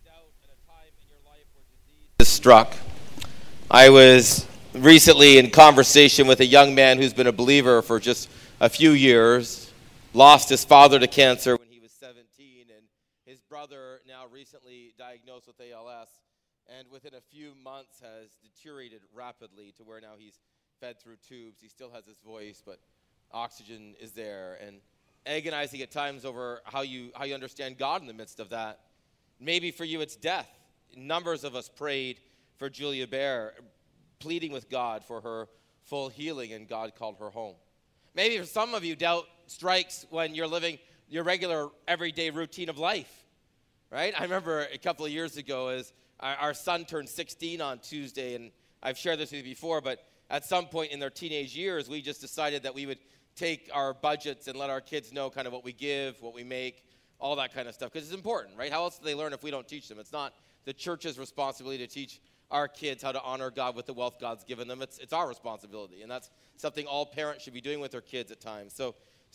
doubt at a time in your life where disease is struck. I was recently in conversation with a young man who's been a believer for just a few years, lost his father to cancer when he was 17, and his brother now recently diagnosed with ALS, and within a few months has deteriorated rapidly to where now he's fed through tubes. He still has his voice, but oxygen is there, and agonizing at times over how you understand God in the midst of that. Maybe for you it's death. Numbers of us prayed for Julia Bear, pleading with God for her full healing, and God called her home. Maybe for some of you, doubt strikes when you're living your regular everyday routine of life, right? I remember a couple of years ago as our son turned 16 on Tuesday, and I've shared this with you before, but at some point in their teenage years, we just decided that we would take our budgets and let our kids know kind of what we give, what we make, all that kind of stuff, because it's important, right? How else do they learn if we don't teach them? It's not the church's responsibility to teach our kids how to honor God with the wealth God's given them. It's our responsibility, and that's something all parents should be doing with their kids at times. So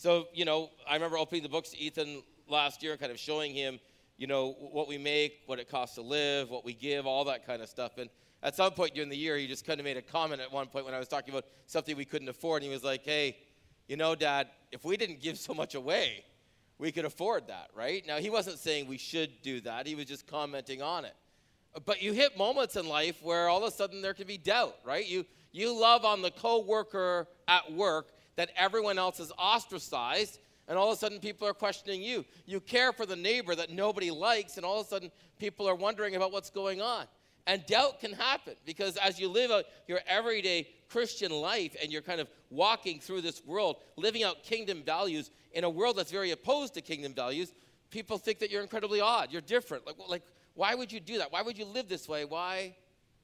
I remember opening the books to Ethan last year and kind of showing him, what we make, what it costs to live, what we give, all that kind of stuff. And at some point during the year, he just kind of made a comment at one point when I was talking about something we couldn't afford, and he was like, hey, Dad, if we didn't give so much away, we could afford that, right? Now, he wasn't saying we should do that. He was just commenting on it. But you hit moments in life where all of a sudden there can be doubt, right? You love on the coworker at work that everyone else is ostracized, and all of a sudden people are questioning you. You care for the neighbor that nobody likes, and all of a sudden people are wondering about what's going on. And doubt can happen because as you live out your everyday Christian life and you're kind of walking through this world, living out kingdom values in a world that's very opposed to kingdom values, people think that you're incredibly odd. You're different. Like, why would you do that? Why would you live this way? Why?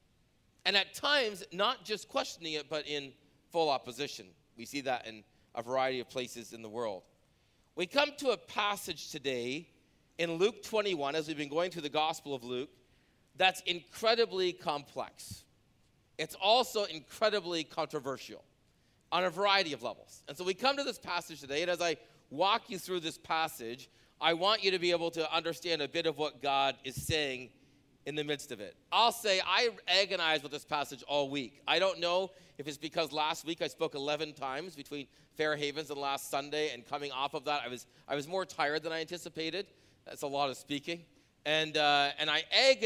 And at times, not just questioning it, but in full opposition. We see that in a variety of places in the world. We come to a passage today in Luke 21, as we've been going through the Gospel of Luke, that's incredibly complex. It's also incredibly controversial on a variety of levels. And so we come to this passage today, and as I walk you through this passage, I want you to be able to understand a bit of what God is saying in the midst of it. I'll say I agonized with this passage all week. I don't know if it's because last week I spoke 11 times between Fair Havens and last Sunday, and coming off of that, I was more tired than I anticipated. That's a lot of speaking. And I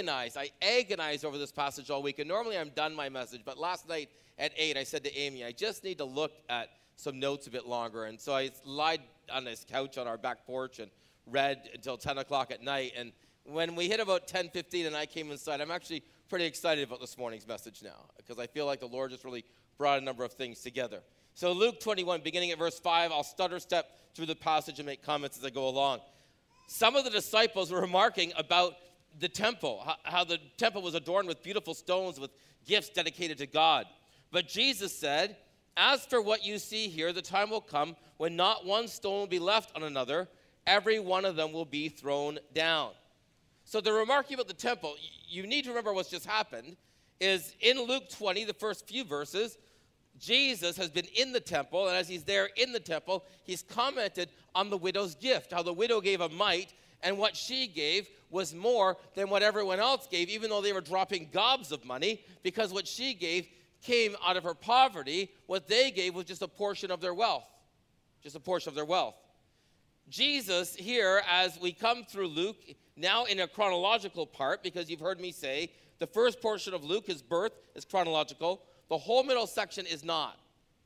agonized over this passage all week. And normally I'm done my message, but last night at 8, I said to Amy, I just need to look at some notes a bit longer. And so I lied on this couch on our back porch and read until 10 o'clock at night. And when we hit about 10:15 and I came inside, I'm actually pretty excited about this morning's message now because I feel like the Lord just really brought a number of things together. So Luke 21, beginning at verse 5, I'll stutter step through the passage and make comments as I go along. Some of the disciples were remarking about the temple, how the temple was adorned with beautiful stones with gifts dedicated to God. But Jesus said, as for what you see here, the time will come when not one stone will be left on another. Every one of them will be thrown down. So the remarking about the temple, you need to remember what's just happened, is in Luke 20, the first few verses, Jesus has been in the temple, and as he's there in the temple, he's commented on the widow's gift, how the widow gave a mite, and what she gave was more than what everyone else gave, even though they were dropping gobs of money, because what she gave came out of her poverty. What they gave was just a portion of their wealth, just a portion of their wealth. Jesus here, as we come through Luke, now in a chronological part, because you've heard me say, the first portion of Luke, his birth, is chronological. The whole middle section is not.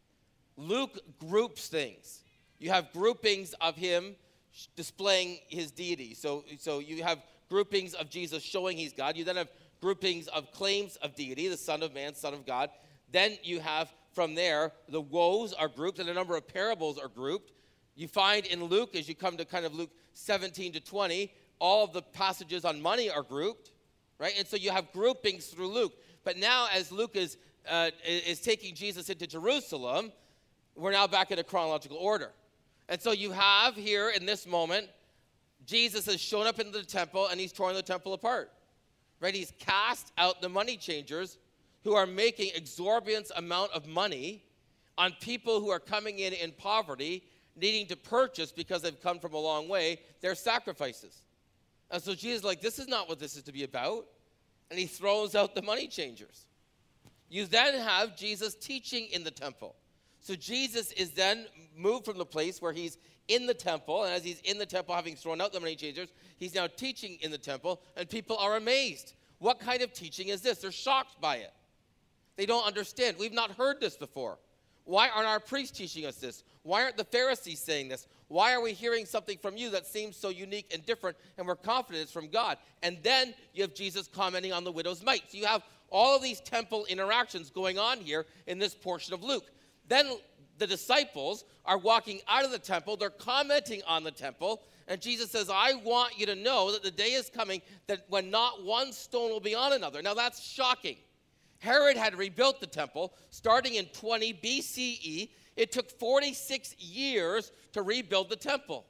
Luke groups things. You have groupings of him displaying his deity. So you have groupings of Jesus showing he's God. You then have groupings of claims of deity, the Son of Man, Son of God. Then you have from there, the woes are grouped and a number of parables are grouped. You find in Luke, as you come to kind of Luke 17 to 20, all of the passages on money are grouped, right? And so you have groupings through Luke. But now as Luke is taking Jesus into Jerusalem, we're now back in a chronological order. And so you have here in this moment, Jesus has shown up into the temple and he's torn the temple apart, right? He's cast out the money changers who are making exorbitant amount of money on people who are coming in poverty, needing to purchase, because they've come from a long way, their sacrifices. And so Jesus is like, this is not what this is to be about. And he throws out the money changers. You then have Jesus teaching in the temple. So Jesus is then moved from the place where he's in the temple, and as he's in the temple, having thrown out the money changers, he's now teaching in the temple, and people are amazed. What kind of teaching is this? They're shocked by it. They don't understand. We've not heard this before. Why aren't our priests teaching us this? Why aren't the Pharisees saying this? Why are we hearing something from you that seems so unique and different, and we're confident it's from God? And then you have Jesus commenting on the widow's mite. So you have all of these temple interactions going on here in this portion of Luke. Then the disciples are walking out of the temple. They're commenting on the temple. And Jesus says, I want you to know that the day is coming that when not one stone will be on another. Now that's shocking. Herod had rebuilt the temple starting in 20 BCE. It took 46 years to rebuild the temple.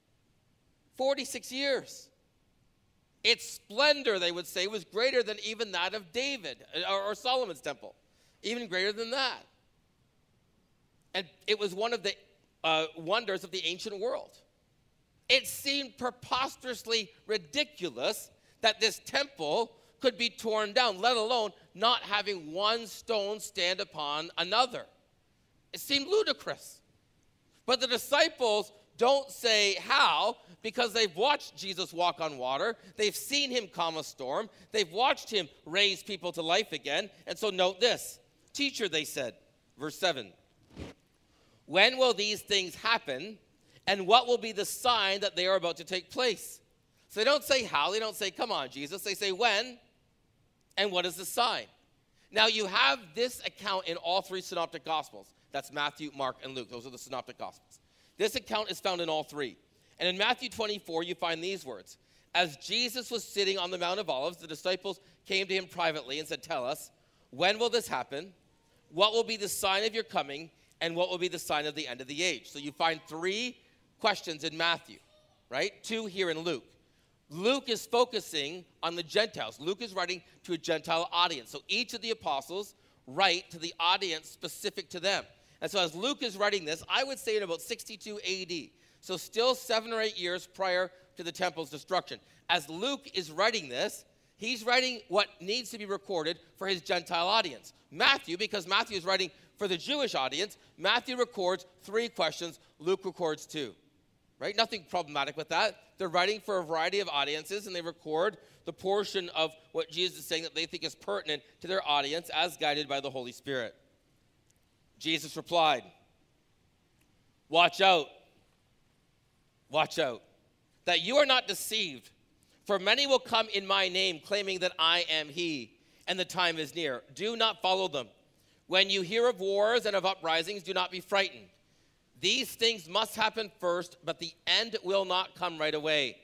46 years. Its splendor, they would say, was greater than even that of David or Solomon's temple. Even greater than that. And it was one of the wonders of the ancient world. It seemed preposterously ridiculous that this temple could be torn down, let alone not having one stone stand upon another. It seemed ludicrous. But the disciples don't say how, because they've watched Jesus walk on water. They've seen him calm a storm. They've watched him raise people to life again. And so note this. Teacher, they said, verse 7, when will these things happen, and what will be the sign that they are about to take place? So they don't say how. They don't say, come on, Jesus. They say when, and what is the sign? Now, you have this account in all three synoptic gospels. That's Matthew, Mark, and Luke. Those are the synoptic gospels. This account is found in all three. And in Matthew 24, you find these words. As Jesus was sitting on the Mount of Olives, the disciples came to him privately and said, tell us, when will this happen? What will be the sign of your coming? And what will be the sign of the end of the age? So you find three questions in Matthew, right? Two here in Luke. Luke is focusing on the Gentiles. Luke is writing to a Gentile audience. So each of the apostles write to the audience specific to them. And so as Luke is writing this, I would say in about 62 AD. So still 7 or 8 years prior to the temple's destruction. As Luke is writing this, he's writing what needs to be recorded for his Gentile audience. Matthew, because Matthew is writing for the Jewish audience, Matthew records 3 questions, Luke records 2. Right? Nothing problematic with that. They're writing for a variety of audiences, and they record the portion of what Jesus is saying that they think is pertinent to their audience as guided by the Holy Spirit. Jesus replied, watch out, that you are not deceived, for many will come in my name, claiming that I am he, and the time is near. Do not follow them. When you hear of wars and of uprisings, do not be frightened. These things must happen first, but the end will not come right away.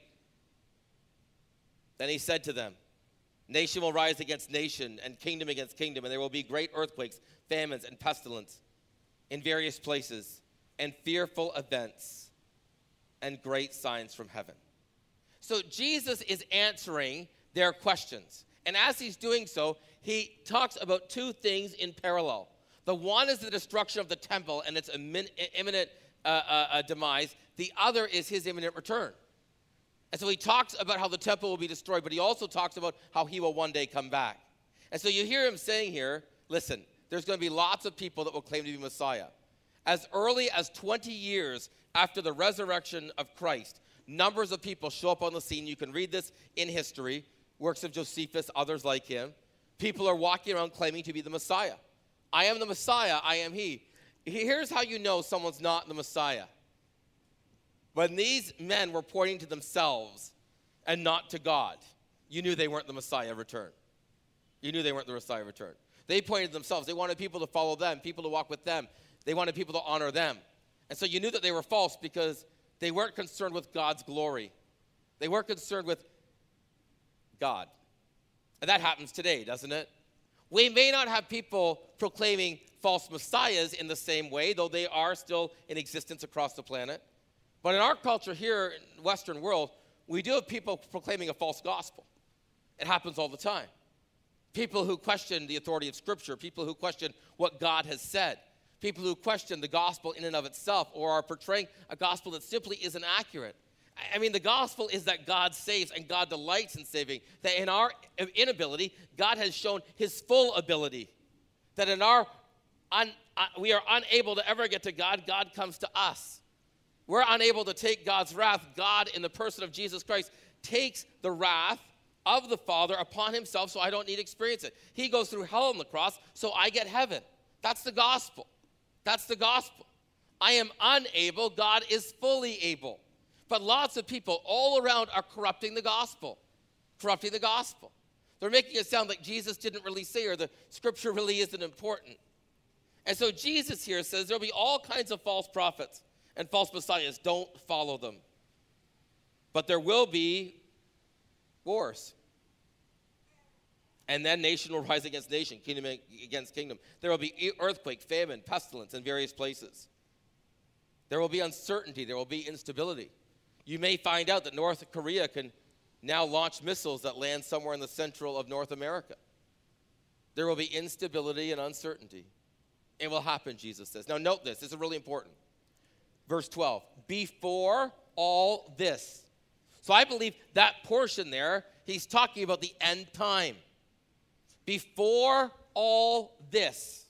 Then he said to them, nation will rise against nation and kingdom against kingdom, and there will be great earthquakes, famines, and pestilence in various places, and fearful events, and great signs from heaven. So Jesus is answering their questions. And as he's doing so, he talks about 2 things in parallel. The one is the destruction of the temple and its imminent demise. The other is his imminent return. And so he talks about how the temple will be destroyed, but he also talks about how he will one day come back. And so you hear him saying here, listen, there's going to be lots of people that will claim to be Messiah. As early as 20 years after the resurrection of Christ, numbers of people show up on the scene. You can read this in history, works of Josephus, others like him. People are walking around claiming to be the Messiah. I am the Messiah, I am he. Here's how you know someone's not the Messiah. When these men were pointing to themselves and not to God, you knew they weren't the Messiah of return. You knew they weren't the Messiah of return. They pointed to themselves. They wanted people to follow them, people to walk with them. They wanted people to honor them. And so you knew that they were false because they weren't concerned with God's glory. They weren't concerned with God. And that happens today, doesn't it? We may not have people proclaiming false messiahs in the same way, though they are still in existence across the planet. But in our culture here in the Western world, we do have people proclaiming a false gospel. It happens all the time. People who question the authority of Scripture, people who question what God has said, people who question the gospel in and of itself or are portraying a gospel that simply isn't accurate. I mean, the gospel is that God saves and God delights in saving. That in our inability, God has shown his full ability. That in our we are unable to ever get to God, God comes to us. We're unable to take God's wrath. God, in the person of Jesus Christ, takes the wrath of the Father upon himself so I don't need to experience it. He goes through hell on the cross so I get heaven. That's the gospel. That's the gospel. I am unable. God is fully able. But lots of people all around are corrupting the gospel. Corrupting the gospel. They're making it sound like Jesus didn't really say, or the scripture really isn't important. And so Jesus here says there'll be all kinds of false prophets and false messiahs. Don't follow them. But there will be wars. And then nation will rise against nation, kingdom against kingdom. There will be earthquake, famine, pestilence in various places. There will be uncertainty. There will be instability. You may find out that North Korea can now launch missiles that land somewhere in the central of North America. There will be instability and uncertainty. It will happen, Jesus says. Now note this. This is really important. Verse 12. Before all this. So I believe that portion there, he's talking about the end time. Before all this,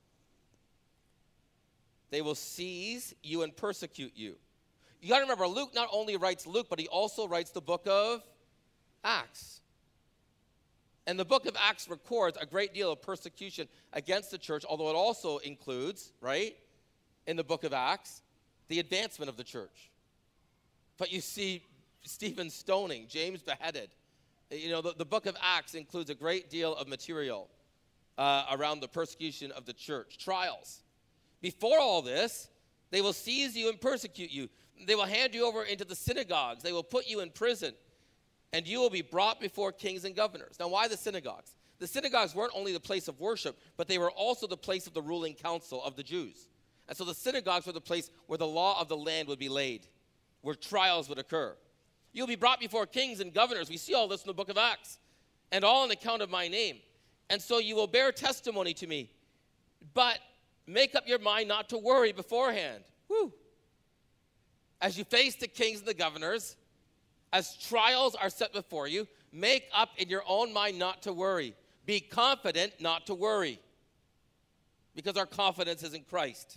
they will seize you and persecute you. You got to remember, Luke not only writes Luke, but he also writes the book of Acts. And the book of Acts records a great deal of persecution against the church, although it also includes, right, in the book of Acts, the advancement of the church. But you see Stephen stoning, James beheaded. You know, the book of Acts includes a great deal of material around the persecution of the church, trials. Before all this, they will seize you and persecute you. They will hand you over into the synagogues. They will put you in prison, and you will be brought before kings and governors. Now, why the synagogues? The synagogues weren't only the place of worship, but they were also the place of the ruling council of the Jews. And so the synagogues were the place where the law of the land would be laid, where trials would occur. You'll be brought before kings and governors. We see all this in the book of Acts. And all on account of my name. And so you will bear testimony to me. But make up your mind not to worry beforehand. Woo. As you face the kings and the governors, as trials are set before you, make up in your own mind not to worry. Be confident not to worry. Because our confidence is in Christ.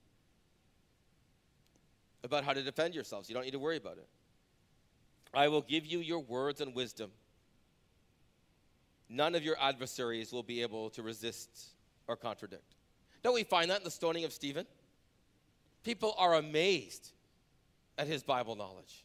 About how to defend yourselves. You don't need to worry about it. I will give you your words and wisdom. None of your adversaries will be able to resist or contradict. Don't we find that in the stoning of Stephen? People are amazed at his Bible knowledge.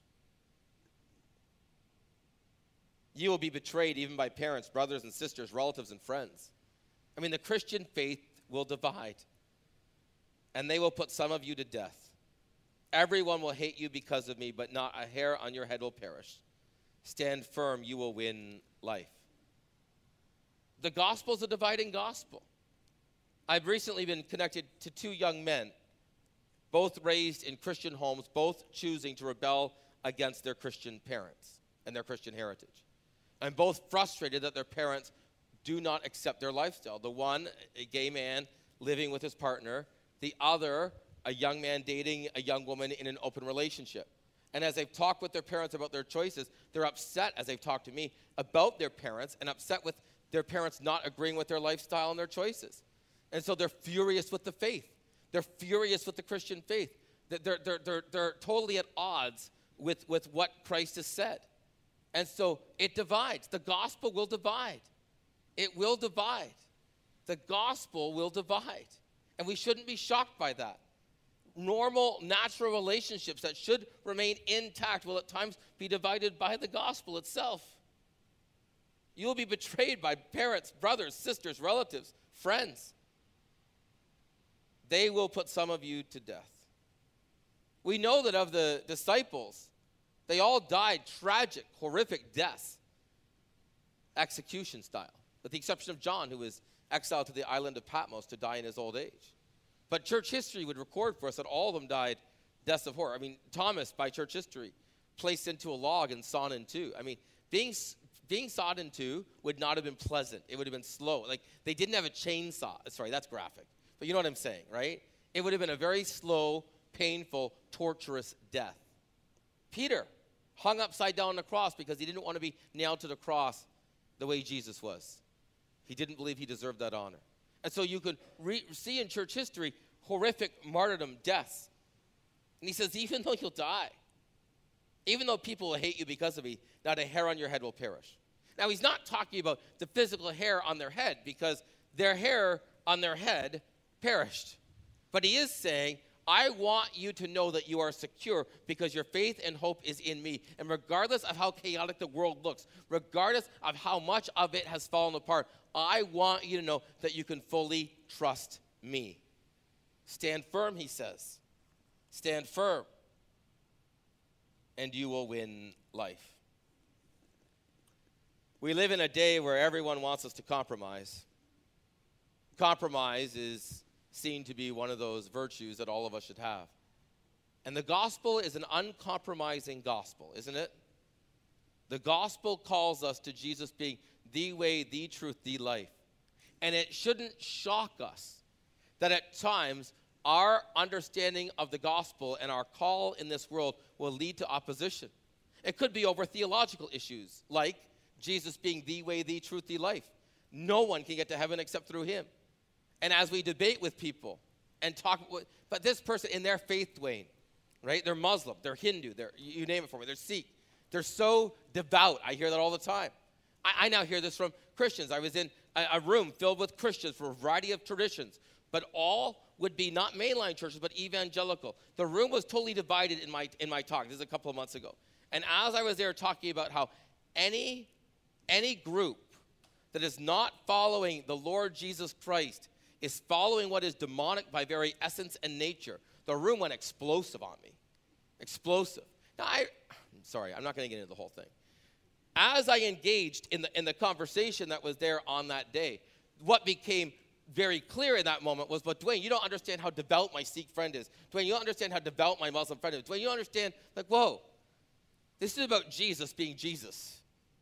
You will be betrayed even by parents, brothers and sisters, relatives and friends. I mean, the Christian faith will divide. And they will put some of you to death. Everyone will hate you because of me, but not a hair on your head will perish. Stand firm, you will win life. The gospel is a dividing gospel. I've recently been connected to two young men, both raised in Christian homes, both choosing to rebel against their Christian parents and their Christian heritage. And both frustrated that their parents do not accept their lifestyle. The one, a gay man living with his partner. The other, a young man dating a young woman in an open relationship. And as they've talked with their parents about their choices, they're upset, as they've talked to me, about their parents and upset with their parents not agreeing with their lifestyle and their choices. And so they're furious with the faith. They're furious with the Christian faith. They're totally at odds with what Christ has said. And so it divides. The gospel will divide. It will divide. The gospel will divide. And we shouldn't be shocked by that. Normal, natural relationships that should remain intact will at times be divided by the gospel itself. You will be betrayed by parents, brothers, sisters, relatives, friends. They will put some of you to death. We know that of the disciples, they all died tragic, horrific deaths, execution style, with the exception of John, who was exiled to the island of Patmos to die in his old age. But church history would record for us that all of them died deaths of horror. I mean, Thomas, by church history, placed into a log and sawn in two. I mean, being sawed in two would not have been pleasant. It would have been slow. Like, they didn't have a chainsaw. Sorry, that's graphic. But you know what I'm saying, right? It would have been a very slow, painful, torturous death. Peter, hung upside down on the cross because he didn't want to be nailed to the cross the way Jesus was. He didn't believe he deserved that honor. And so you could see in church history horrific martyrdom, deaths. And he says, even though you'll die, even though people will hate you because of me, not a hair on your head will perish. Now, he's not talking about the physical hair on their head because their hair on their head perished. But he is saying, I want you to know that you are secure because your faith and hope is in me. And regardless of how chaotic the world looks, regardless of how much of it has fallen apart, I want you to know that you can fully trust me. Stand firm, he says. Stand firm, and you will win life. We live in a day where everyone wants us to compromise. Compromise is seen to be one of those virtues that all of us should have. And the gospel is an uncompromising gospel, isn't it? The gospel calls us to Jesus being the way, the truth, the life. And it shouldn't shock us that at times our understanding of the gospel and our call in this world will lead to opposition. It could be over theological issues, like Jesus being the way, the truth, the life. No one can get to heaven except through him. And as we debate with people and talk, but this person in their faith, Dwayne, right? They're Muslim, they're Hindu, you name it for me, they're Sikh. They're so devout. I hear that all the time. I now hear this from Christians. I was in a room filled with Christians for a variety of traditions, but all would be not mainline churches, but evangelical. The room was totally divided in my talk. This is a couple of months ago. And as I was there talking about how any group that is not following the Lord Jesus Christ is following what is demonic by very essence and nature, the room went explosive on me. Explosive. Now, I'm not going to get into the whole thing. As I engaged in the conversation that was there on that day, what became very clear in that moment was, but Dwayne, you don't understand how devout my Sikh friend is. Dwayne, you don't understand how devout my Muslim friend is. Dwayne, you don't understand, whoa, this is about Jesus being Jesus.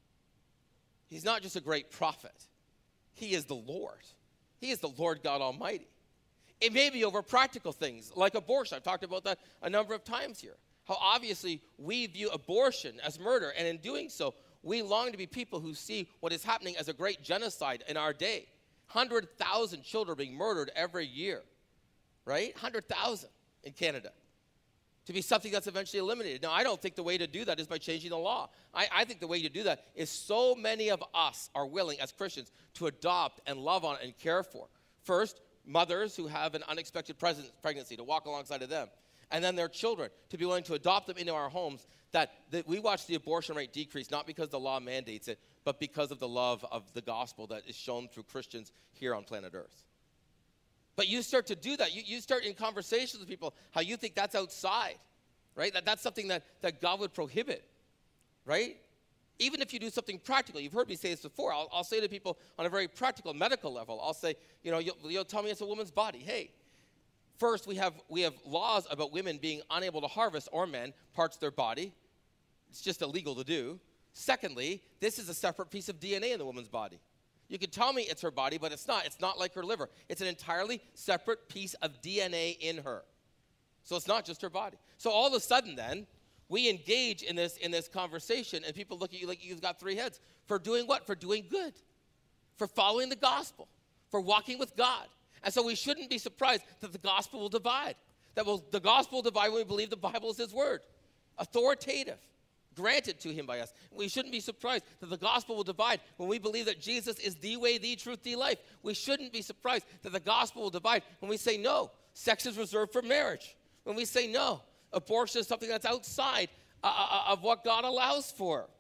He's not just a great prophet. He is the Lord. He is the Lord God Almighty. It may be over practical things like abortion. I've talked about that a number of times here. How obviously we view abortion as murder, and in doing so, we long to be people who see what is happening as a great genocide in our day. 100,000 children being murdered every year, right? 100,000 in Canada. To be something that's eventually eliminated. Now, I don't think the way to do that is by changing the law. I think the way to do that is so many of us are willing as Christians to adopt and love on and care for. First, mothers who have an unexpected pregnancy, to walk alongside of them. And then their children, to be willing to adopt them into our homes, that we watch the abortion rate decrease, not because the law mandates it, but because of the love of the gospel that is shown through Christians here on planet Earth. But you start to do that. You start in conversations with people how you think that's outside, right? That's something that God would prohibit, right? Even if you do something practical. You've heard me say this before. I'll say to people on a very practical medical level, I'll say, you'll tell me it's a woman's body. Hey, first we have laws about women being unable to harvest, or men, parts of their body. It's just illegal to do. Secondly, this is a separate piece of DNA in the woman's body. You can tell me it's her body, but it's not. It's not like her liver. It's an entirely separate piece of DNA in her. So it's not just her body. So all of a sudden then, we engage in this conversation, and people look at you like you've got three heads. For doing what? For doing good. For following the gospel. For walking with God. And so we shouldn't be surprised that the gospel will divide. The gospel will divide when we believe the Bible is his word. Authoritative. Granted to him by us. We shouldn't be surprised that the gospel will divide when we believe that Jesus is the way, the truth, the life. We shouldn't be surprised that the gospel will divide when we say no, sex is reserved for marriage. When we say no, abortion is something that's outside of what God allows for.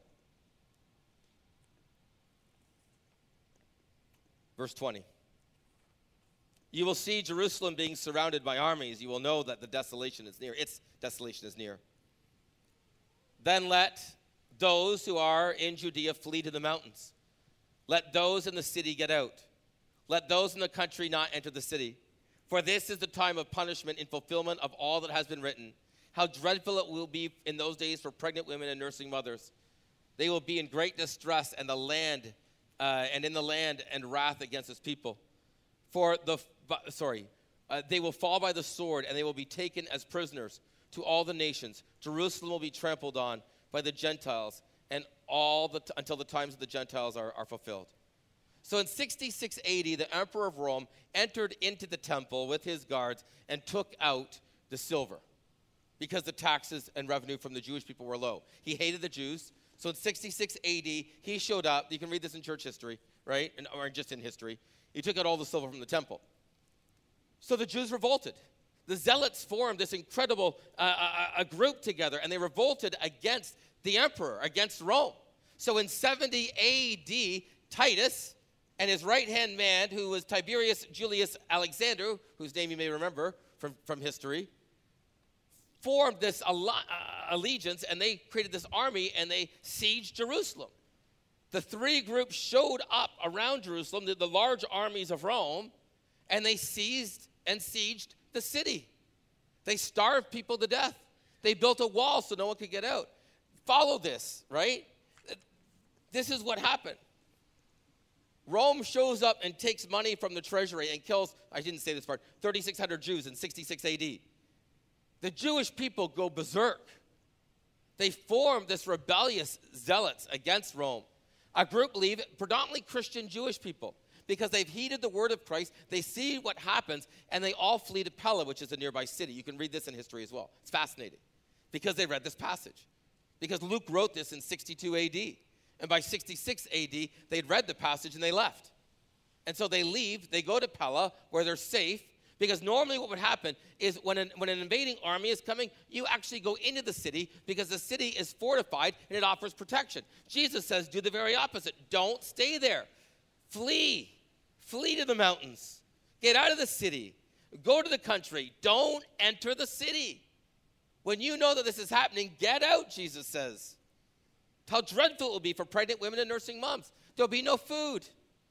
Verse 20. You will see Jerusalem being surrounded by armies. You will know that the desolation is near. Its desolation is near. Then let those who are in Judea flee to the mountains. Let those in the city get out. Let those in the country not enter the city. For this is the time of punishment in fulfillment of all that has been written. How dreadful it will be in those days for pregnant women and nursing mothers. They will be in great distress and in the land and wrath against its people. They will fall by the sword, and they will be taken as prisoners to all the nations. Jerusalem will be trampled on, by the Gentiles and until the times of the Gentiles are fulfilled. So in 66 AD, the emperor of Rome entered into the temple with his guards and took out the silver because the taxes and revenue from the Jewish people were low. He hated the Jews. So in 66 AD, he showed up. You can read this in church history, right? Or just in history. He took out all the silver from the temple. So the Jews revolted. The Zealots formed this incredible a group together, and they revolted against the emperor, against Rome. So in 70 AD, Titus and his right-hand man, who was Tiberius Julius Alexander, whose name you may remember from history, formed this allegiance, and they created this army, and they sieged Jerusalem. The three groups showed up around Jerusalem, the large armies of Rome, and they seized and sieged the city. They starved people to death. They built a wall so no one could get out. Follow this, right? This is what happened. Rome shows up and takes money from the treasury and kills, I didn't say this part, 3,600 Jews in 66 AD. The Jewish people go berserk. They form this rebellious zealots against Rome. A group leave, predominantly Christian Jewish people, because they've heeded the word of Christ. They see what happens, and they all flee to Pella, which is a nearby city. You can read this in history as well. It's fascinating because they read this passage. Because Luke wrote this in 62 AD. And by 66 AD, they'd read the passage and they left. And so they leave, they go to Pella, where they're safe, because normally what would happen is when an invading army is coming, you actually go into the city because the city is fortified and it offers protection. Jesus says, do the very opposite. Don't stay there. Flee. Flee to the mountains. Get out of the city. Go to the country. Don't enter the city. When you know that this is happening, get out, Jesus says. How dreadful it will be for pregnant women and nursing moms. There'll be no food.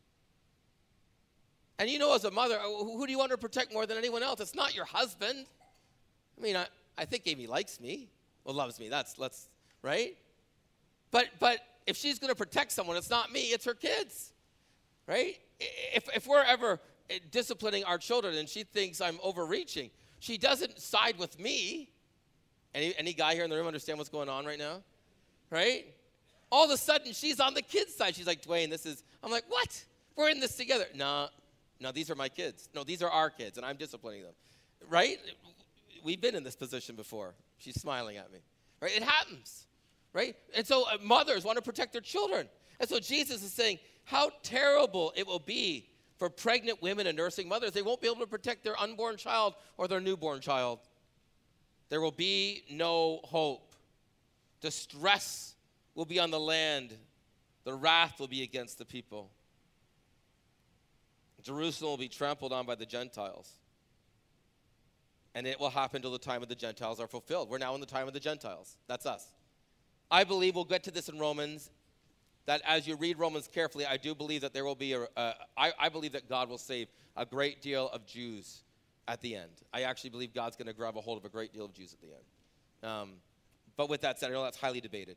And you know, as a mother, who do you want to protect more than anyone else? It's not your husband. I mean, I think Amy likes me. Well, loves me. Let's right? But if she's going to protect someone, it's not me. It's her kids, right? If we're ever disciplining our children and she thinks I'm overreaching, she doesn't side with me. Any guy here in the room understand what's going on right now? Right? All of a sudden, she's on the kid's side. She's like, Dwayne, I'm like, what? We're in this together. No, these are my kids. No, these are our kids, and I'm disciplining them. Right? We've been in this position before. She's smiling at me. Right? It happens. Right? And so mothers want to protect their children. And so Jesus is saying how terrible it will be for pregnant women and nursing mothers. They won't be able to protect their unborn child or their newborn child. There will be no hope. Distress will be on the land. The wrath will be against the people. Jerusalem will be trampled on by the Gentiles. And it will happen till the time of the Gentiles are fulfilled. We're now in the time of the Gentiles. That's us. I believe we'll get to this in Romans, that as you read Romans carefully, I do believe that there will be I believe that God will save a great deal of Jews at the end. I actually believe God's going to grab a hold of a great deal of Jews at the end. But with that said, I know that's highly debated.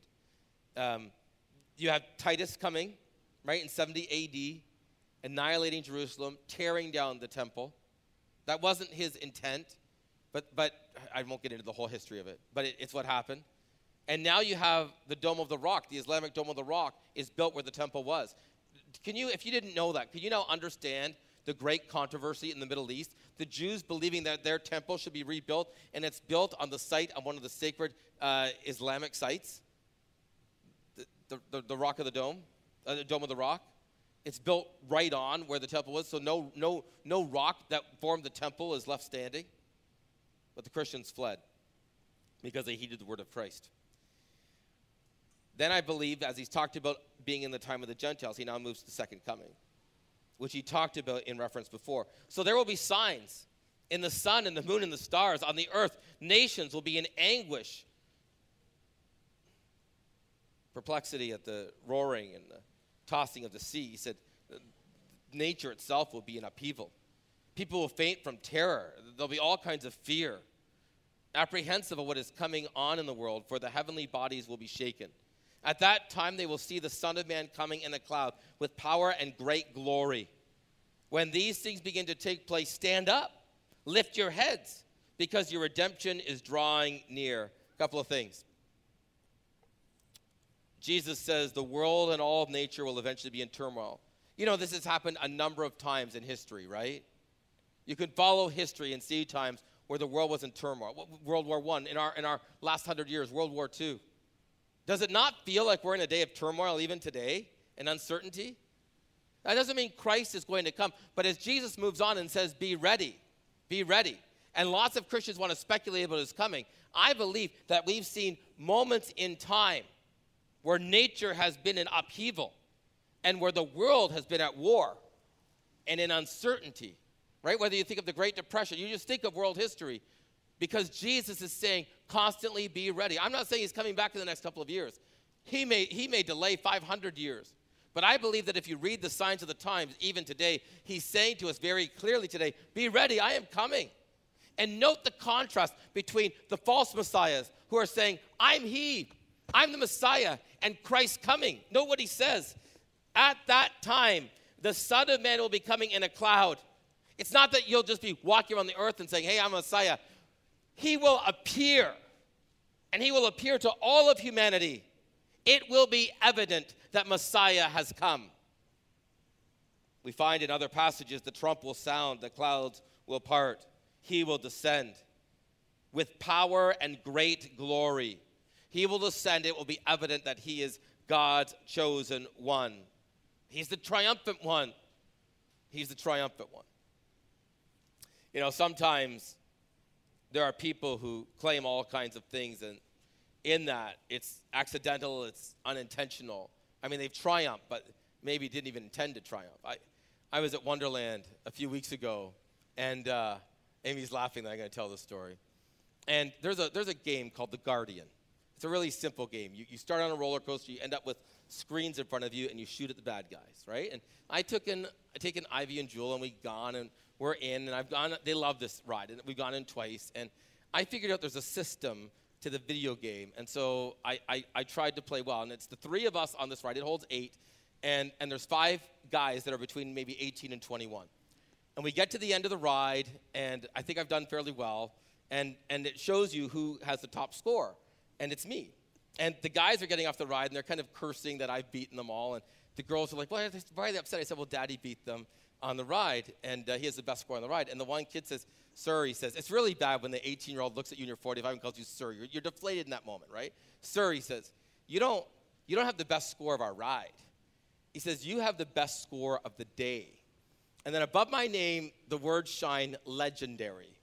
You have Titus coming, right, in 70 AD, annihilating Jerusalem, tearing down the temple. That wasn't his intent, but I won't get into the whole history of it, but it's what happened. And now you have the Dome of the Rock. The Islamic Dome of the Rock is built where the temple was. If you didn't know that, can you now understand the great controversy in the Middle East? The Jews believing that their temple should be rebuilt, and it's built on the site of one of the sacred Islamic sites, the Rock of the Dome, the Dome of the Rock. It's built right on where the temple was, so no rock that formed the temple is left standing. But the Christians fled because they heeded the word of Christ. Then I believe, as he's talked about being in the time of the Gentiles, he now moves to the second coming, which he talked about in reference before. So there will be signs in the sun and the moon and the stars, on the earth. Nations will be in anguish, perplexity at the roaring and the tossing of the sea. He said nature itself will be in upheaval. People will faint from terror. There'll be all kinds of fear, apprehensive of what is coming on in the world, for the heavenly bodies will be shaken. At that time they will see the Son of Man coming in a cloud with power and great glory. When these things begin to take place, stand up, lift your heads, because your redemption is drawing near. A couple of things. Jesus says the world and all of nature will eventually be in turmoil. You know, this has happened a number of times in history, right? You can follow history and see times where the world was in turmoil. World War I, in our last 100 years, World War II. Does it not feel like we're in a day of turmoil even today and uncertainty? That doesn't mean Christ is going to come, but as Jesus moves on and says, be ready, and lots of Christians want to speculate about his coming, I believe that we've seen moments in time where nature has been in upheaval and where the world has been at war and in uncertainty, right? Whether you think of the Great Depression, you just think of world history, because Jesus is saying constantly be ready. I'm not saying he's coming back in the next couple of years. He may delay 500 years. But I believe that if you read the signs of the times, even today, he's saying to us very clearly today, be ready, I am coming. And note the contrast between the false messiahs who are saying, I'm he, I'm the Messiah, and Christ coming. Note what he says. At that time, the Son of Man will be coming in a cloud. It's not that you'll just be walking around the earth and saying, hey, I'm a Messiah. He will appear, and he will appear to all of humanity. It will be evident that Messiah has come. We find in other passages the trump will sound, the clouds will part, he will descend with power and great glory. He will descend, it will be evident that he is God's chosen one. He's the triumphant one. He's the triumphant one. You know, sometimes there are people who claim all kinds of things, and in that, it's accidental, it's unintentional. I mean, they've triumphed, but maybe didn't even intend to triumph. I was at Wonderland a few weeks ago, and Amy's laughing that I'm going to tell this story. And there's a game called The Guardian. It's a really simple game. You start on a roller coaster, you end up with screens in front of you, and you shoot at the bad guys, right? And I taken Ivy and Jewel, and we've gone, and we're in, and I've gone. They love this ride, and we've gone in twice. And I figured out there's a system to the video game, and so I tried to play well. And it's the three of us on this ride. It holds 8, and there's 5 guys that are between maybe 18 and 21. And we get to the end of the ride, and I think I've done fairly well, and it shows you who has the top score, and it's me. And the guys are getting off the ride, and they're kind of cursing that I've beaten them all, and the girls are like, why are they upset? I said, well, Daddy beat them on the ride, and he has the best score on the ride. And the one kid says, sir, he says, it's really bad when the 18-year-old looks at you and you're 45 and calls you sir. You're deflated in that moment, right? Sir, he says, you don't have the best score of our ride. He says, you have the best score of the day. And then above my name, the words shine, legendary.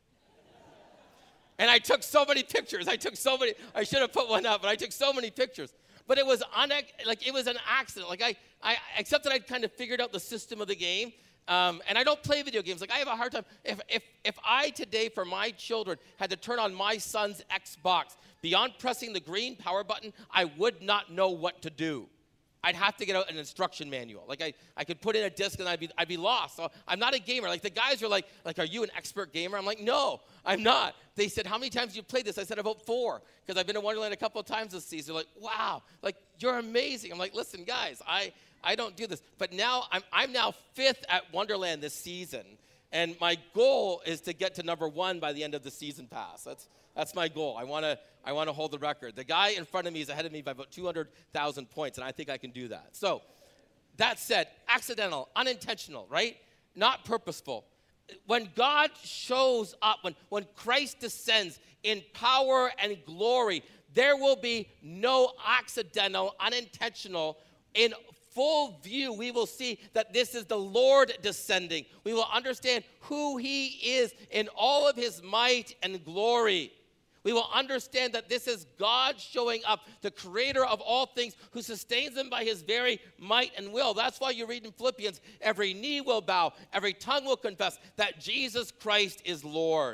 And I took so many pictures. I should have put one up, but I took so many pictures. But it was it was an accident. Like I except that I'd kind of figured out the system of the game. And I don't play video games. Like, I have a hard time. If I today, for my children, had to turn on my son's Xbox, beyond pressing the green power button, I would not know what to do. I'd have to get out an instruction manual. Like, I could put in a disc and I'd be lost. So I'm not a gamer. Like, the guys are like, are you an expert gamer? I'm like, no, I'm not. They said, how many times have you played this? I said, about 4, because I've been to Wonderland a couple of times this season. They're like, wow, like, you're amazing. I'm like, listen, guys, I don't do this. But now I'm now 5th at Wonderland this season, and my goal is to get to number 1 by the end of the season pass. That's my goal. I want to hold the record. The guy in front of me is ahead of me by about 200,000 points, and I think I can do that. So that said, accidental, unintentional, right? Not purposeful. When God shows up, when Christ descends in power and glory, there will be no accidental, unintentional. In full view, we will see that this is the Lord descending. We will understand who he is in all of his might and glory. We will understand that this is God showing up, the creator of all things, who sustains them by his very might and will. That's why you read in Philippians, every knee will bow, every tongue will confess that Jesus Christ is Lord.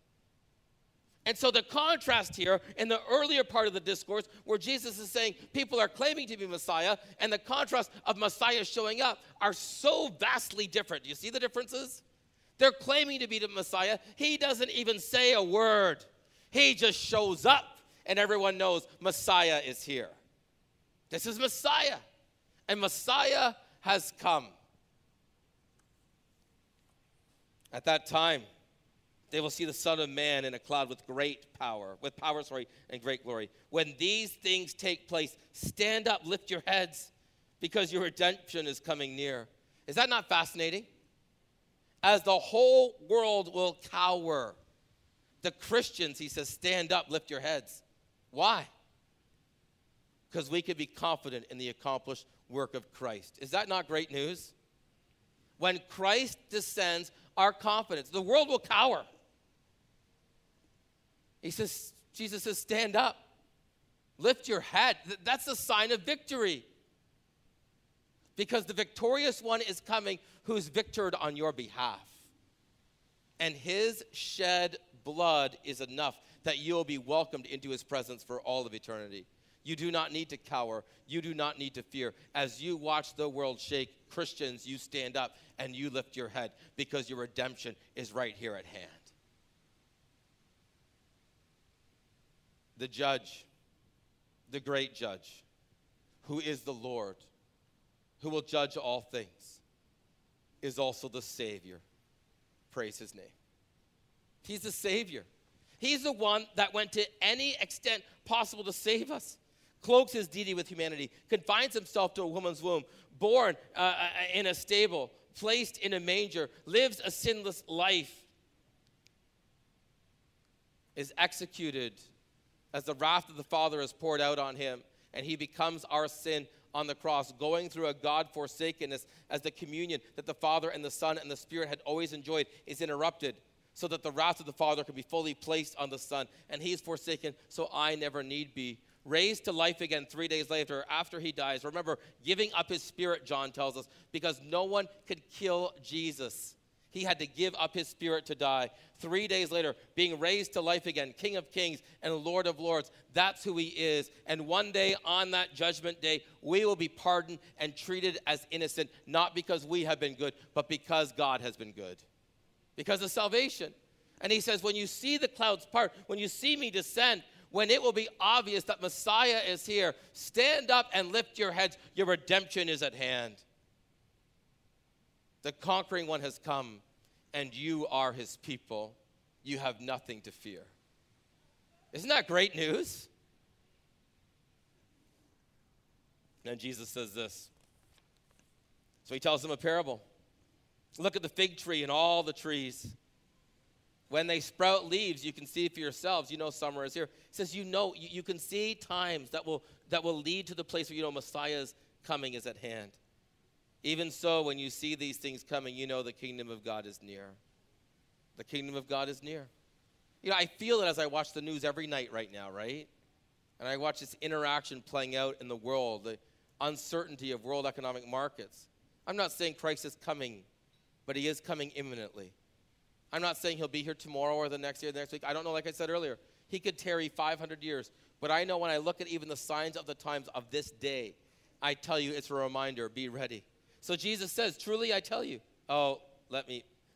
And so the contrast here in the earlier part of the discourse, where Jesus is saying people are claiming to be Messiah, and the contrast of Messiah showing up are so vastly different. Do you see the differences? They're claiming to be the Messiah. He doesn't even say a word. He just shows up, and everyone knows Messiah is here. This is Messiah, and Messiah has come. At that time, they will see the Son of Man in a cloud with power, and great glory. When these things take place, stand up, lift your heads, because your redemption is coming near. Is that not fascinating? As the whole world will cower, the Christians, he says, stand up, lift your heads. Why? Because we can be confident in the accomplished work of Christ. Is that not great news? When Christ descends, our confidence, the world will cower. Jesus says, stand up. Lift your head. That's a sign of victory. Because the victorious one is coming who's victored on your behalf. And his shed blood is enough that you'll be welcomed into his presence for all of eternity. You do not need to cower. You do not need to fear. As you watch the world shake, Christians, you stand up and you lift your head because your redemption is right here at hand. The judge, the great judge, who is the Lord, who will judge all things, is also the Savior. Praise his name. He's the Savior. He's the one that went to any extent possible to save us. Cloaks his deity with humanity, confines himself to a woman's womb, born in a stable, placed in a manger, lives a sinless life, is executed as the wrath of the Father is poured out on him, and he becomes our sin on the cross, going through a God-forsakenness as the communion that the Father and the Son and the Spirit had always enjoyed is interrupted, so that the wrath of the Father can be fully placed on the Son, and he is forsaken, so I never need be. Raised to life again 3 days later after he dies. Remember, giving up his spirit, John tells us, because no one could kill Jesus. He had to give up his spirit to die. 3 days later, being raised to life again, King of Kings and Lord of Lords. That's who he is. And one day on that judgment day, we will be pardoned and treated as innocent, not because we have been good, but because God has been good. Because of salvation. And he says, when you see the clouds part, when you see me descend, when it will be obvious that Messiah is here, stand up and lift your heads. Your redemption is at hand. The conquering one has come, and you are his people. You have nothing to fear. Isn't that great news? And Jesus says this. So he tells them a parable. Look at the fig tree and all the trees. When they sprout leaves, you can see for yourselves. You know summer is here. He says, you can see times that will lead to the place where you know Messiah's coming is at hand. Even so, when you see these things coming, you know the kingdom of God is near. The kingdom of God is near. You know, I feel it as I watch the news every night right now, right? And I watch this interaction playing out in the world, the uncertainty of world economic markets. I'm not saying Christ is coming, but he is coming imminently. I'm not saying he'll be here tomorrow or the next year, the next week. I don't know, like I said earlier. He could tarry 500 years. But I know when I look at even the signs of the times of this day, I tell you it's a reminder, be ready. So Jesus says, truly I tell you. I got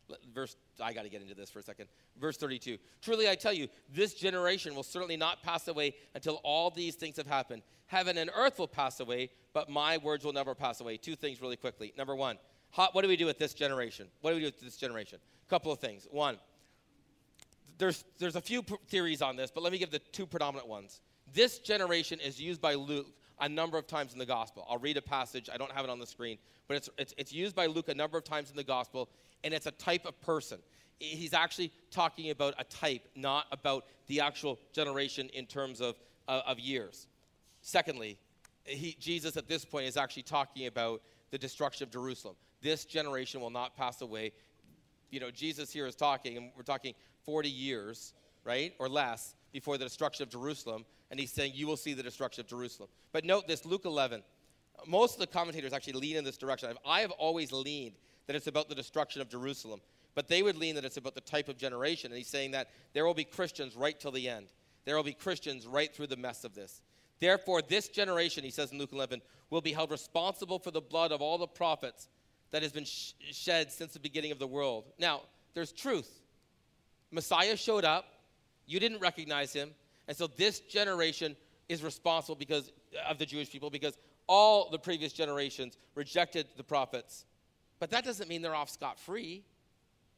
to get into this for a second. Verse 32. Truly I tell you, this generation will certainly not pass away until all these things have happened. Heaven and earth will pass away, but my words will never pass away. Two things really quickly. Number one, what do we do with this generation? What do we do with this generation? A couple of things. One, there's a few theories on this, but let me give the two predominant ones. This generation is used by Luke a number of times in the gospel. I'll read a passage. I don't have it on the screen, but it's used by Luke a number of times in the gospel, and it's a type of person. He's actually talking about a type, not about the actual generation in terms of years. Secondly, Jesus at this point is actually talking about the destruction of Jerusalem. This generation will not pass away. You know, Jesus here is talking, and we're talking 40 years, right, or less, before the destruction of Jerusalem, and he's saying, you will see the destruction of Jerusalem. But note this, Luke 11. Most of the commentators actually lean in this direction. I have always leaned that it's about the destruction of Jerusalem, but they would lean that it's about the type of generation, and he's saying that there will be Christians right till the end. There will be Christians right through the mess of this. Therefore, this generation, he says in Luke 11, will be held responsible for the blood of all the prophets that has been shed since the beginning of the world. Now, there's truth. Messiah showed up. You didn't recognize him. And so this generation is responsible because of the Jewish people, because all the previous generations rejected the prophets. But that doesn't mean they're off scot-free.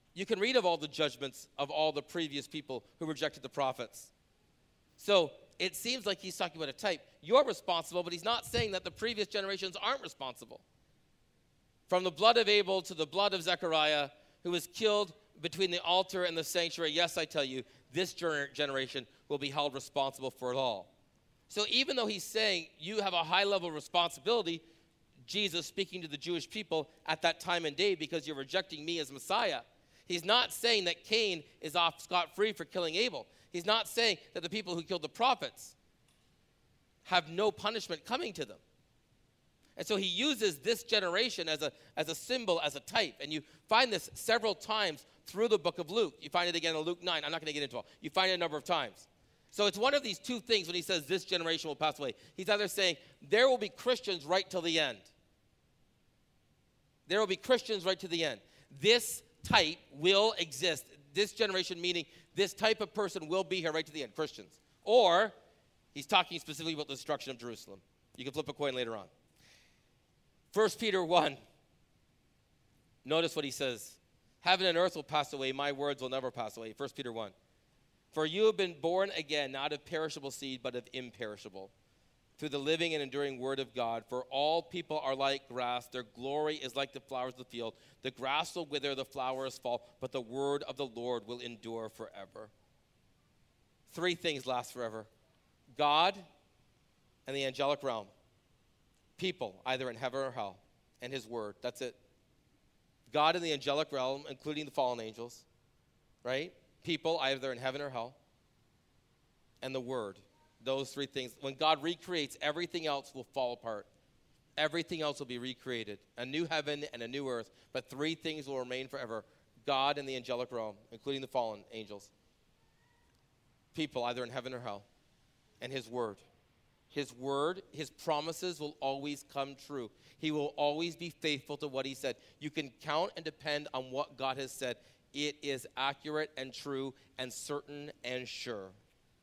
You can read of all the judgments of all the previous people who rejected the prophets. So it seems like he's talking about a type. You're responsible, but he's not saying that the previous generations aren't responsible. From the blood of Abel to the blood of Zechariah, who was killed between the altar and the sanctuary, yes, I tell you, this generation will be held responsible for it all. So even though he's saying you have a high level of responsibility, Jesus speaking to the Jewish people at that time and day because you're rejecting me as Messiah, he's not saying that Cain is off scot-free for killing Abel. He's not saying that the people who killed the prophets have no punishment coming to them. And so he uses this generation as a symbol, as a type. And you find this several times through the book of Luke. You find it again in Luke 9. I'm not going to get into it. You find it a number of times. So it's one of these two things when he says this generation will pass away. He's either saying there will be Christians right till the end. There will be Christians right to the end. This type will exist. This generation, meaning this type of person will be here right to the end, Christians. Or he's talking specifically about the destruction of Jerusalem. You can flip a coin later on. 1 Peter 1. Notice what he says. Heaven and earth will pass away. My words will never pass away. 1 Peter 1. For you have been born again, not of perishable seed, but of imperishable, through the living and enduring word of God. For all people are like grass. Their glory is like the flowers of the field. The grass will wither, the flowers fall, but the word of the Lord will endure forever. Three things last forever. God and the angelic realm. People, either in heaven or hell, and his word. That's it. God in the angelic realm, including the fallen angels, right? People, either in heaven or hell, and the word. Those three things. When God recreates, everything else will fall apart. Everything else will be recreated. A new heaven and a new earth, but three things will remain forever. God in the angelic realm, including the fallen angels. People, either in heaven or hell, and his word. His word, his promises will always come true. He will always be faithful to what he said. You can count and depend on what God has said. It is accurate and true and certain and sure.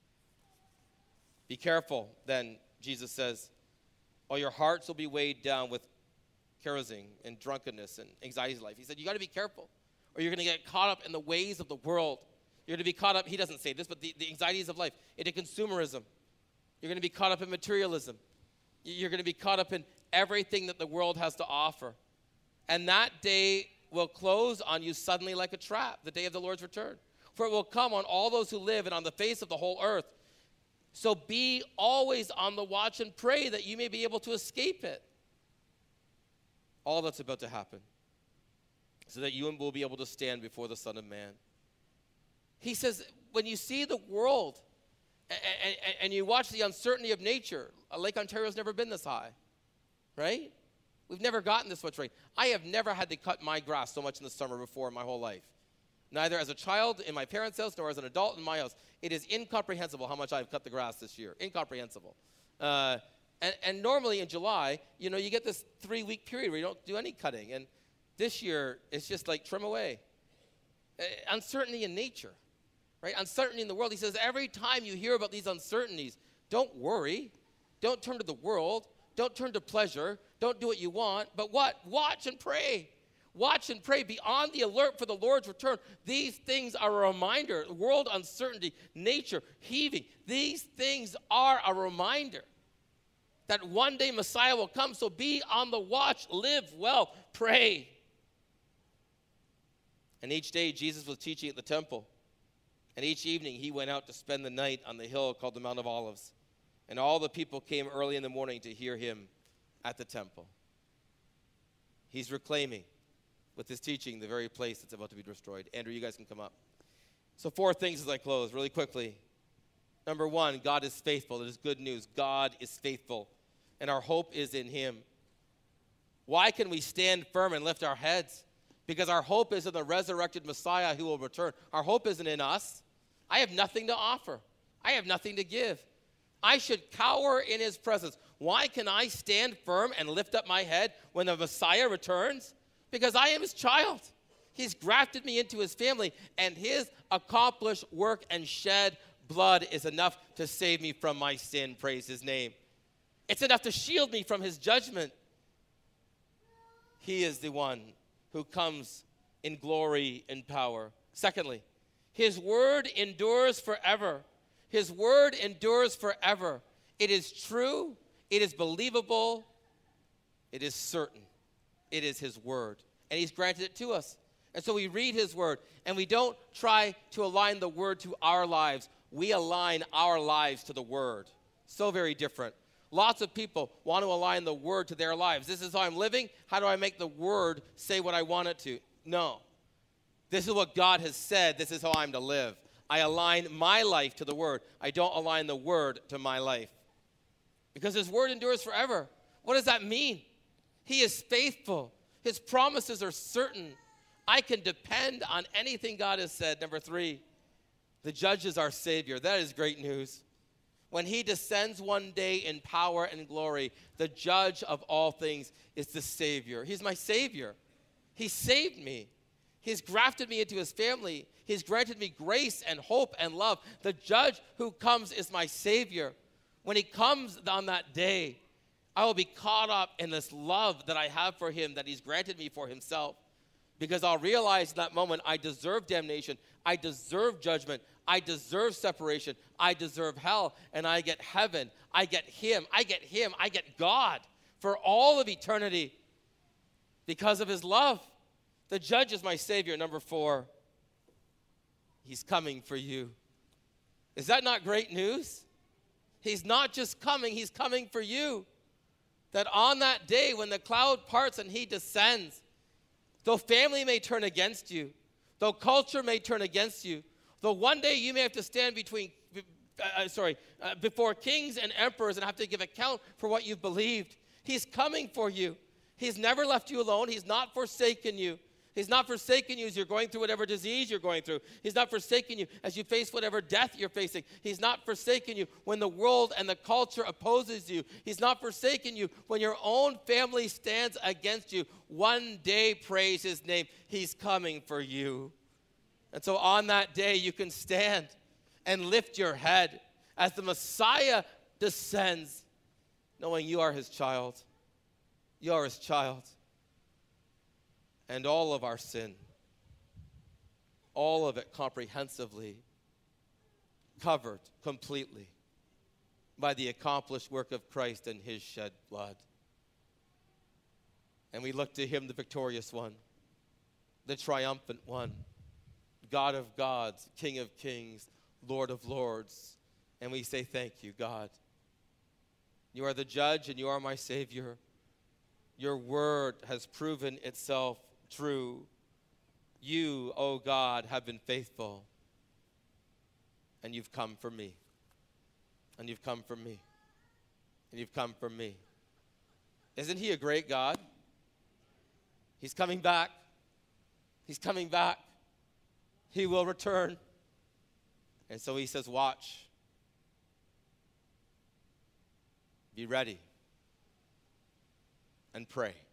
Be careful, then, Jesus says, or your hearts will be weighed down with carousing and drunkenness and anxiety of life. He said, you got to be careful, or you're going to get caught up in the ways of the world. You're going to be caught up, he doesn't say this, but the anxieties of life, into consumerism. You're going to be caught up in materialism. You're going to be caught up in everything that the world has to offer. And that day will close on you suddenly like a trap, the day of the Lord's return. For it will come on all those who live and on the face of the whole earth. So be always on the watch and pray that you may be able to escape it. All that's about to happen. So that you will be able to stand before the Son of Man. He says, when you see the world and you watch the uncertainty of nature, Lake Ontario's never been this high, right? We've never gotten this much rain. I have never had to cut my grass so much in the summer before in my whole life. Neither as a child in my parents' house nor as an adult in my house. It is incomprehensible how much I've cut the grass this year. Incomprehensible. And normally in July, you get this 3-week period where you don't do any cutting. And this year, it's just like trim away. Uncertainty in nature. Right? Uncertainty in the world. He says every time you hear about these uncertainties, don't worry. Don't turn to the world. Don't turn to pleasure. Don't do what you want. But what? Watch and pray. Watch and pray. Be on the alert for the Lord's return. These things are a reminder. World uncertainty, nature, heaving. These things are a reminder that one day Messiah will come. So be on the watch. Live well. Pray. And each day Jesus was teaching at the temple. And each evening he went out to spend the night on the hill called the Mount of Olives. And all the people came early in the morning to hear him at the temple. He's reclaiming with his teaching the very place that's about to be destroyed. Andrew, you guys can come up. So 4 things as I close really quickly. Number 1, God is faithful. It is good news. God is faithful. And our hope is in him. Why can we stand firm and lift our heads? Because our hope is in the resurrected Messiah who will return. Our hope isn't in us. I have nothing to offer. I have nothing to give. I should cower in his presence. Why can I stand firm and lift up my head when the Messiah returns? Because I am his child. He's grafted me into his family, and his accomplished work and shed blood is enough to save me from my sin. Praise his name. It's enough to shield me from his judgment. He is the one who comes in glory and power. Secondly, his word endures forever. His word endures forever. It is true. It is believable. It is certain. It is his word. And he's granted it to us. And so we read his word, and we don't try to align the word to our lives. We align our lives to the word. So very different. Lots of people want to align the word to their lives. This is how I'm living. How do I make the word say what I want it to? No. This is what God has said. This is how I'm to live. I align my life to the word. I don't align the word to my life. Because his word endures forever. What does that mean? He is faithful. His promises are certain. I can depend on anything God has said. Number 3, the judge is our Savior. That is great news. When he descends one day in power and glory, the judge of all things is the Savior. He's my Savior. He saved me. He's grafted me into his family. He's granted me grace and hope and love. The judge who comes is my Savior. When he comes on that day, I will be caught up in this love that I have for him, that he's granted me for himself. Because I'll realize in that moment I deserve damnation, I deserve judgment, I deserve separation, I deserve hell, and I get heaven, I get him, I get God for all of eternity because of his love. The judge is my Savior. Number 4, he's coming for you. Is that not great news? He's not just coming, he's coming for you. That on that day when the cloud parts and he descends, though family may turn against you, though culture may turn against you, though one day you may have to stand before kings and emperors and have to give account for what you've believed, he's coming for you. He's never left you alone. He's not forsaken you. He's not forsaken you as you're going through whatever disease you're going through. He's not forsaken you as you face whatever death you're facing. He's not forsaken you when the world and the culture opposes you. He's not forsaken you when your own family stands against you. One day, praise his name. He's coming for you. And so on that day, you can stand and lift your head as the Messiah descends, knowing you are his child. You are his child. And all of our sin, all of it comprehensively covered completely by the accomplished work of Christ and his shed blood. And we look to him, the victorious one, the triumphant one, God of gods, King of kings, Lord of lords. And we say, thank you, God. You are the judge and you are my Savior. Your word has proven itself true. You, oh God, have been faithful. And you've come for me. And you've come for me. And you've come for me. Isn't he a great God? He's coming back. He's coming back. He will return. And so he says, watch. Be ready. And pray.